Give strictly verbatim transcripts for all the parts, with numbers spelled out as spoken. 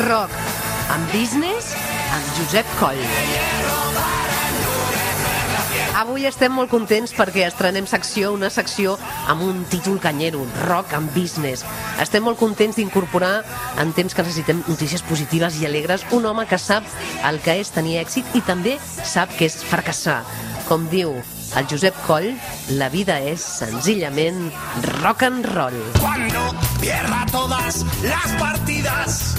Rock en Business amb Josep Coll. Avui estem molt contents perquè estrenem secció, una secció amb un títol canyero, Rock and Business. Estem molt contents d'incorporar, en temps que necessitem notícies positives i alegres, un home que sap el que és tenir èxit i també sap que és fracassar. Com diu el Josep Coll, la vida és senzillament rock and roll. Cuando pierda todas las partidas,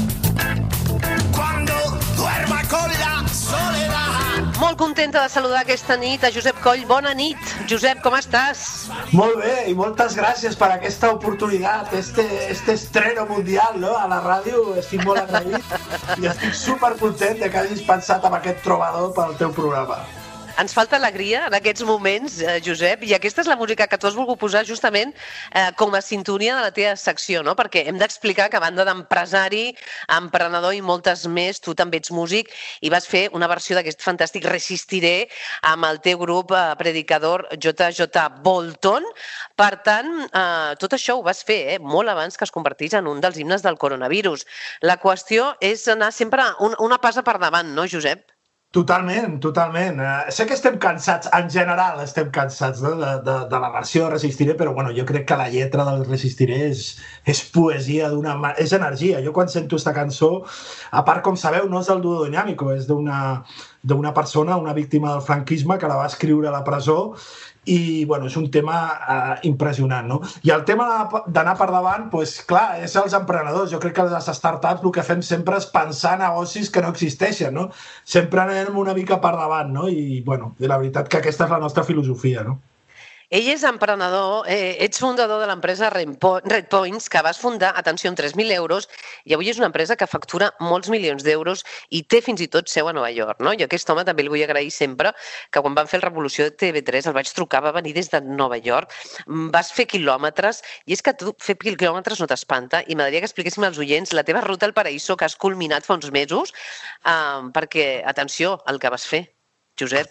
cuando duerma con la soledad. Molt contenta de saludar aquesta nit a Josep Coll. Bona nit, Josep, com estàs? Molt bé, i moltes gràcies per aquesta oportunitat, este, este estreno mundial, no?, a la ràdio. Estic molt agraït i estic supercontent de que hagis pensat en aquest trobador pel teu programa. Ens falta alegria en aquests moments, eh, Josep, i aquesta és la música que tu has volgut posar justament eh, com a sintonia de la teva secció, no? Perquè hem d'explicar que a banda d'empresari, emprenedor i moltes més, tu també ets músic i vas fer una versió d'aquest fantàstic Resistiré amb el teu grup eh, predicador J J Bolton. Per tant, eh, tot això ho vas fer eh, molt abans que es convertís en un dels himnes del coronavirus. La qüestió és anar sempre un, una passa per davant, no, Josep? Totalment, totalment. Uh, sé que estem cansats, en general estem cansats no? de, de, de la versió de Resistiré, però bueno, jo crec que la lletra del Resistiré és, és poesia, d'una, és energia. Jo quan sento aquesta cançó, a part, com sabeu, no és del duo Dinámico, és d'una d'una persona, una víctima del franquisme, que la va escriure a la presó, i bueno, és un tema eh, impressionant, no? I el tema d'anar per davant, doncs clar, és els emprenedors. Jo crec que les startups el que fem sempre és pensar negocis que no existeixen, no? Sempre anem una mica per davant, no? I bueno, la veritat que aquesta és la nostra filosofia, no? Ell és emprenedor, eh, ets fundador de l'empresa Red Points, que vas fundar, atenció, amb tres mil euros, i avui és una empresa que factura molts milions d'euros i té fins i tot seu a Nova York, no? Jo aquest home també el vull agrair sempre, que quan van fer la revolució de T V tres el vaig trucar, va venir des de Nova York, vas fer quilòmetres, i és que tu fer quilòmetres no t'espanta, i m'agradaria que expliquéssim als oients la teva ruta al paraíso que has culminat fa uns mesos, eh, perquè, atenció, el que vas fer, Josep.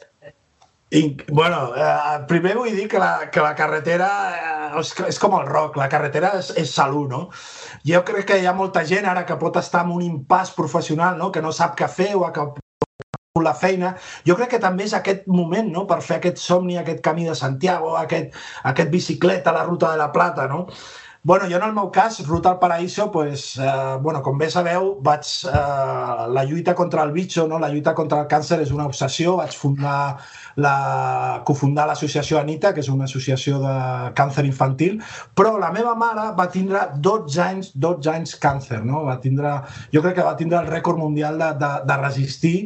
I, bueno, eh, primer vull dir que la, que la carretera eh, és, és com el rock, la carretera és, és salut, no? Jo crec que hi ha molta gent ara que pot estar en un impàs professional, no?, que no sap què fer o que la feina. Jo crec que també és aquest moment, no?, per fer aquest somni, aquest camí de Santiago, aquest, aquest bicicleta a la Ruta de la Plata, no? Bueno, jo en el meu cas, Ruta al Paraíso, pues, eh, bueno, com bé sabeu, vaig, eh, la lluita contra el bitxo, no? La lluita contra el càncer és una obsessió. Vaig fundar la, cofundar l'associació Anita, que és una associació de càncer infantil, però la meva mare va tindre dotze anys, dotze anys càncer, no? Va tindre, jo crec que va tindre el rècord mundial de, de, de resistir,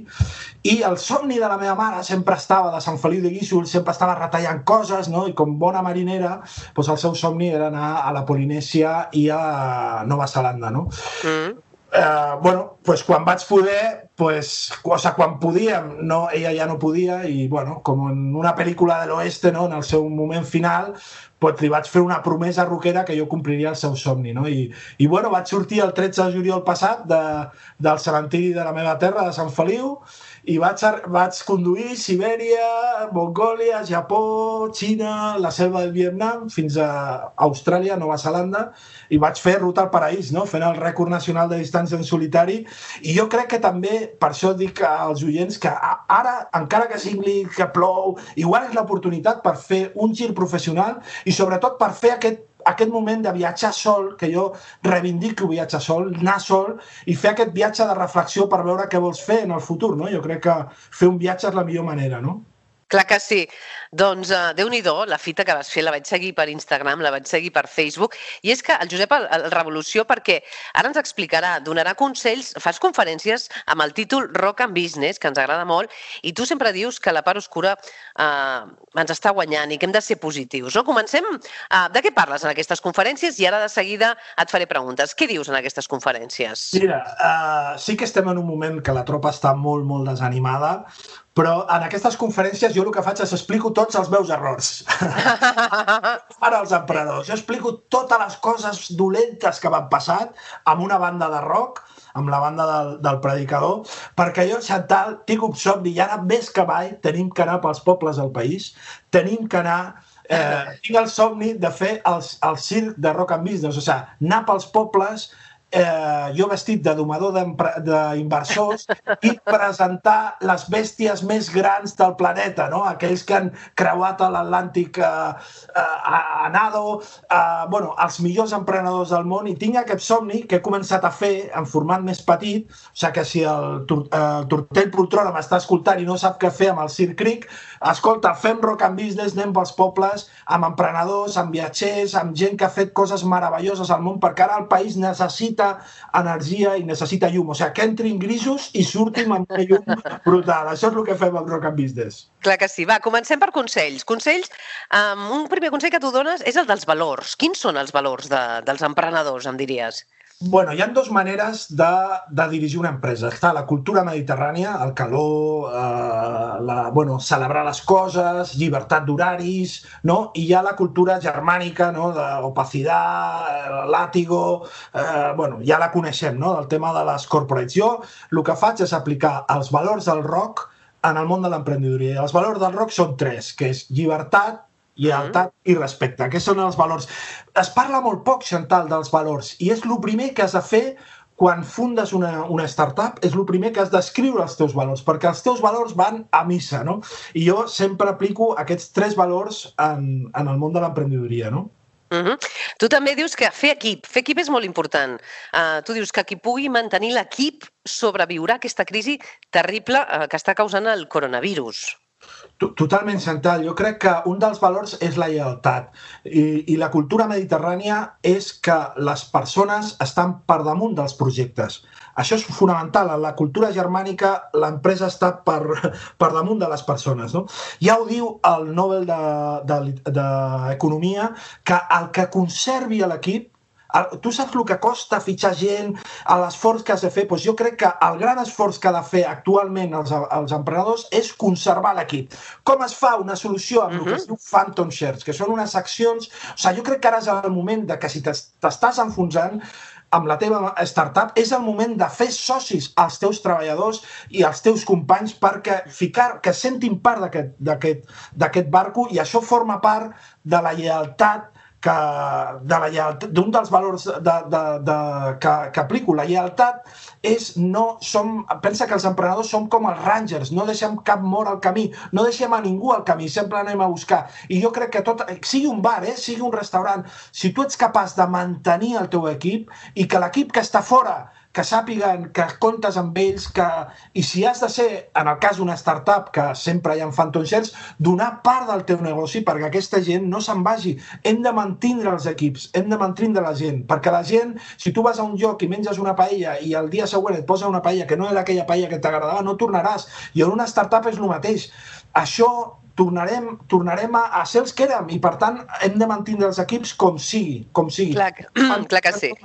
i el somni de la meva mare sempre estava de Sant Feliu de Guíxols, sempre estava retallant coses, no? I com bona marinera, doncs el seu somni era anar a la Polinèsia i a Nova Zelanda, no? Mm. Eh, bueno, pues quan vaig poder, pues, o sea, quan podíem, no, ella ja no podia, i bueno, com en una pel·lícula de l'oeste, no, en el seu moment final, pues, li vaig fer una promesa rockera que jo compliria el seu somni, no? I, i bueno, vaig sortir el tretze de juliol passat de, del cementiri de la meva terra, de Sant Feliu, i vaig, vaig conduir Sibèria, Mongòlia, Japó, Xina, la selva del Vietnam, fins a Austràlia, Nova Zelanda, i vaig fer Ruta al Paraís, no?, fent el rècord nacional de distància en solitari. I jo crec que també, per això dic als oients, que ara, encara que sigui que plou, igual és l'oportunitat per fer un gir professional i sobretot per fer aquest aquest moment de viatjar sol, que jo reivindico viatjar sol, anar sol, i fer aquest viatge de reflexió per veure què vols fer en el futur, no? Jo crec que fer un viatge és la millor manera, no? Clar que sí. Doncs, uh, Déu-n'hi-do, la fita que vas fer la vaig seguir per Instagram, la vaig seguir per Facebook, i és que el Josep el, el revolució, perquè ara ens explicarà, donarà consells, fas conferències amb el títol Rock and Business, que ens agrada molt, i tu sempre dius que la part oscura uh, ens està guanyant i que hem de ser positius, no? Comencem, uh, de què parles en aquestes conferències? I ara de seguida et faré preguntes. Què dius en aquestes conferències? Mira, uh, sí que estem en un moment que la tropa està molt, molt desanimada, però en aquestes conferències jo el que faig és explico tots els meus errors. Ara els emprenedors. Jo explico totes les coses dolentes que m'han passat amb una banda de rock, amb la banda del, del predicador, perquè jo, Chantal, tinc un somni i ara més que mai tenim que anar pels pobles del país, tenim que anar... Eh, tinc el somni de fer el, el circ de Rock and Business, o sigui, anar pels pobles eh, jo vestit de domador d'inversors i presentar les bèsties més grans del planeta, no? Aquells que han creuat l'Atlàntic eh, a, a nado, eh, bueno, els millors emprenedors del món, i tinc aquest somni que he començat a fer en format més petit, o sigui que si el, el Tortell Poltrona m'està escoltant i no sap què fer amb el Circ Cric, escolta, fem Rock and Business, anem pels pobles, amb emprenedors, amb viatgers, amb gent que ha fet coses meravelloses al món, perquè ara el país necessita energia i necessita llum. O sigui, que entrin grisos i surtin amb una llum brutal. Això és el que fem amb Rock and Business. Clar que sí. Va, comencem per consells. Consells, um, un primer consell que tu dones és el dels valors. Quins són els valors de, dels emprenedors, em diries? Bueno, hi ha dues maneres de, de dirigir una empresa. Està la cultura mediterrània, el calor, eh, la, bueno, celebrar les coses, llibertat d'horaris, no? I hi ha la cultura germànica, no? D'opacitat, látigo, eh, bueno, ja la coneixem, no? El tema de les corporates. Jo el que faig és aplicar els valors del rock en el món de l'emprenedoria. Els valors del rock són tres, que és llibertat, lleialtat i respecte. Aquests són els valors. Es parla molt poc, Chantal, dels valors, i és el primer que has de fer quan fundes una, una startup, és el primer que has d'escriure els teus valors, perquè els teus valors van a missa, no? I jo sempre aplico aquests tres valors en, en el món de l'emprenedoria, no? Uh-huh. Tu també dius que fer equip, fer equip és molt important. Uh, tu dius que qui pugui mantenir l'equip sobreviurà aquesta crisi terrible uh, que està causant el coronavirus. Totalment, Chantal. Jo crec que un dels valors és la lleialtat i, i la cultura mediterrània és que les persones estan per damunt dels projectes. Això és fonamental. En la cultura germànica l'empresa està per, per damunt de les persones, no? Ja ho diu el Nobel d'Economia, que el que conservi l'equip, tu saps el que costa fitxar gent, l'esforç que has de fer? Doncs jo crec que el gran esforç que ha de fer actualment els, els emprenedors és conservar l'equip. Com es fa una solució amb uh-huh. el que es diu Phantom Shares, que són unes accions... O sigui, jo crec que ara és el moment de que si t'estàs enfonsant amb la teva startup, és el moment de fer socis als teus treballadors i als teus companys perquè ficar, que sentin part d'aquest barco, i això forma part de la lleialtat que de la lleialtat, d'un dels valors de, de, de, que, que aplico. La lleialtat és no som, pensa que els emprenedors som com els rangers, no deixem cap mort al camí, no deixem a ningú al camí, sempre anem a buscar. I jo crec que tot, sigui un bar, eh, sigui un restaurant, si tu ets capaç de mantenir el teu equip i que l'equip que està fora que sàpiguen que comptes amb ells, que... i si has de ser, en el cas d'una startup, que sempre hi ha Phantom Shares, donar part del teu negoci perquè aquesta gent no se'n vagi. Hem de mantindre els equips, hem de mantindre la gent, perquè la gent, si tu vas a un lloc i menges una paella i el dia següent et posa una paella que no era aquella paella que t'agradava, no tornaràs. I en una startup és el mateix. Això tornarem, tornarem a, a ser els que érem, i per tant hem de mantindre els equips com sigui, com sigui. Clar, clar que sí.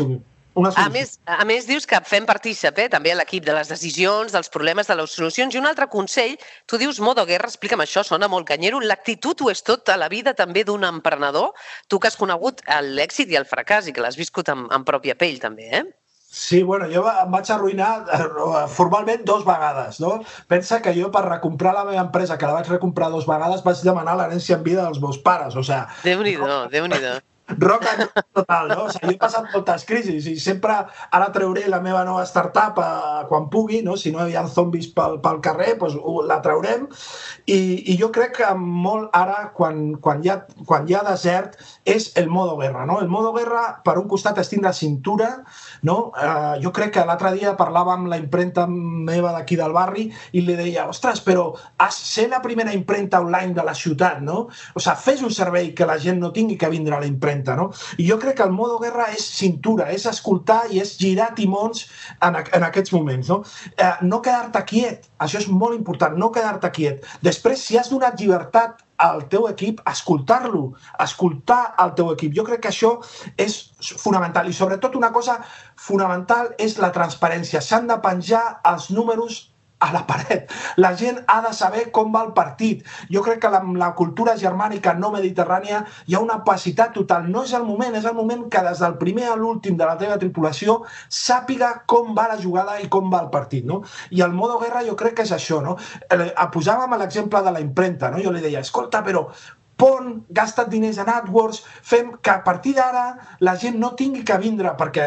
A més, a més, dius que fem partícip, eh, també l'equip de les decisions, dels problemes, de les solucions. I un altre consell, tu dius modo guerra, explica'm això, sona molt canyero. L'actitud ho és tot a la vida també d'un emprenedor. Tu que has conegut l'èxit i el fracàs i que l'has viscut en, en pròpia pell també, eh? Sí, bueno, jo em vaig arruïnar formalment dos vegades, no? Pensa que jo per recomprar la meva empresa, que la vaig recomprar dos vegades, vaig demanar l'herència en vida dels meus pares, o sigui... Déu-n'hi-do, no? Déu-n'hi-do. Rock and total, no? O sigui, jo he passat moltes crisis i sempre ara trauré la meva nova startup eh, quan pugui, no? Si no hi ha zombis pel, pel carrer, doncs la traurem. I, i jo crec que molt ara, quan, quan, hi ha, quan hi ha desert, és el modo guerra, no? El modo guerra, per un costat, és tindre cintura, no? Eh, jo crec que l'altre dia parlava amb la impremta meva d'aquí del barri i li deia, ostres, però has ser la primera impremta online de la ciutat, no? O sigui, fes un servei que la gent no tingui que vindre a la impremta. No? I jo crec que el modo guerra és cintura, és escoltar i és girar timons en, en aquests moments. No, eh, no quedar-te quiet, això és molt important, no quedar-te quiet. Després, si has donat llibertat al teu equip, escoltar-lo, escoltar el teu equip. Jo crec que això és fonamental. I sobretot una cosa fonamental és la transparència. S'han de penjar els números a la paret. La gent ha de saber com va el partit. Jo crec que amb la cultura germànica no mediterrània hi ha una opacitat total. No és el moment, és el moment que des del primer a l'últim de la teva tripulació sàpiga com va la jugada i com va el partit, no? I el modo guerra jo crec que és això, no? Posàvem l'exemple de la impremta, no? Jo li deia, escolta, però pon, gasta't diners en AdWords, fem que a partir d'ara la gent no tingui que vindre, perquè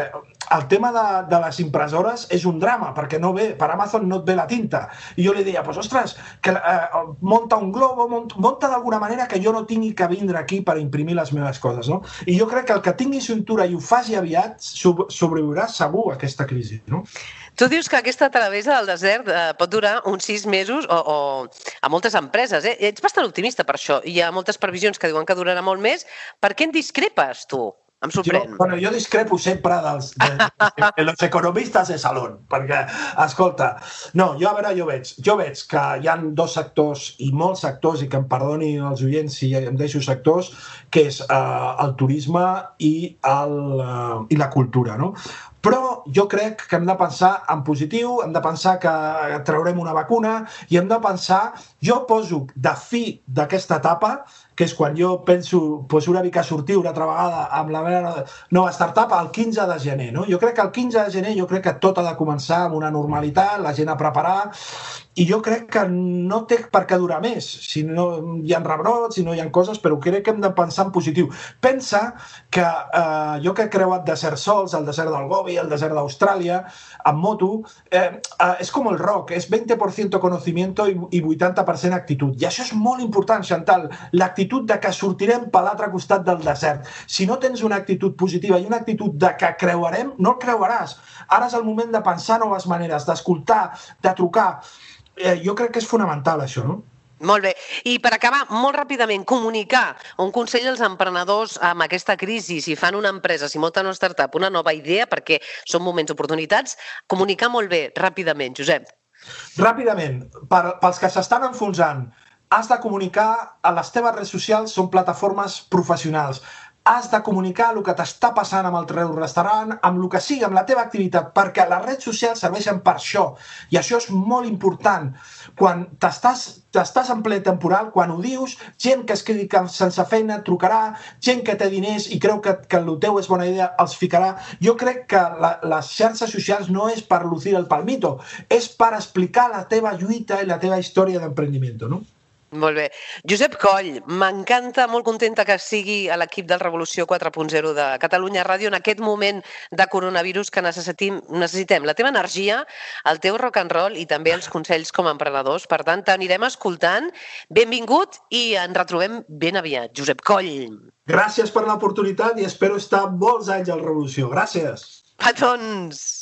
el tema de, de les impressores és un drama, perquè no ve, per Amazon no et ve la tinta. I jo li deia, pues, ostres, que, eh, monta un globo, monta, monta d'alguna manera que jo no tingui que vindre aquí per imprimir les meves coses, no? I jo crec que el que tingui cintura i ho faci aviat sobreviurà segur a aquesta crisi, no? Tu dius que aquesta travessa del desert eh, pot durar uns sis mesos o, o a moltes empreses. Eh? Ets bastant optimista per això. Hi ha moltes previsions que diuen que durarà molt més. Per què en discrepes, tu? Em sorprèn. Jo, bueno, jo discrepo sempre dels de, de, de los economistes de salón, perquè, escolta, no, jo a veure, jo veig, jo veig que hi ha dos sectors, i molts sectors, i que em perdonin els oients si em deixo sectors, que és uh, el turisme i, el, uh, i la cultura, no? Però jo crec que hem de pensar en positiu, hem de pensar que traurem una vacuna i hem de pensar, jo poso de fi d'aquesta etapa, que és quan jo penso pues, una mica sortir una altra vegada amb la meva nova startup el quinze de gener. No? Jo crec que el quinze de gener jo crec que tot ha de començar amb una normalitat, la gent a preparar, i jo crec que no té per què durar més. Si no hi ha rebrots, si no hi ha coses, però crec que hem de pensar en positiu. Pensa que eh, jo que he creuat deserts sols, el desert del Gobi, el desert d'Austràlia, amb moto, eh, eh, és com el rock, és veinte por ciento conocimiento i vuitanta per cent actitud. I això és molt important, Chantal, l'actitud de que sortirem per l'altre costat del desert. Si no tens una actitud positiva i una actitud de que creuarem, no el creuaràs. Ara és el moment de pensar noves maneres, d'escoltar, de trucar. Eh, jo crec que és fonamental, això, no? Molt bé. I per acabar, molt ràpidament, comunicar un consell als emprenedors amb aquesta crisi, si fan una empresa, si munten una startup, una nova idea, perquè són moments d'oportunitats, comunicar molt bé, ràpidament, Josep. Ràpidament, per, pels que s'estan enfonsant, has de comunicar, a les teves redes socials són plataformes professionals. Has de comunicar el que t'està passant amb el teu restaurant, amb el que sigui, amb la teva activitat, perquè les redes socials serveixen per això. I això és molt important. Quan t'estàs t'estàs en ple temporal, quan ho dius, gent que es quedi sense feina et trucarà, gent que té diners i creu que, que el teu és bona idea, els ficarà. Jo crec que la, les xarxes socials no és per lucir el palmito, és per explicar la teva lluita i la teva història d'emprendiment, no? Molt bé. Josep Coll, m'encanta, molt contenta que sigui a l'equip del Revolució quatre punt zero de Catalunya Ràdio en aquest moment de coronavirus que necessitem, necessitem la teva energia, el teu rock and roll i també els consells com a emprenedors. Per tant, t'anirem escoltant. Benvingut i ens retrobem ben aviat. Josep Coll. Gràcies per l'oportunitat i espero estar molts anys al Revolució. Gràcies. Petons.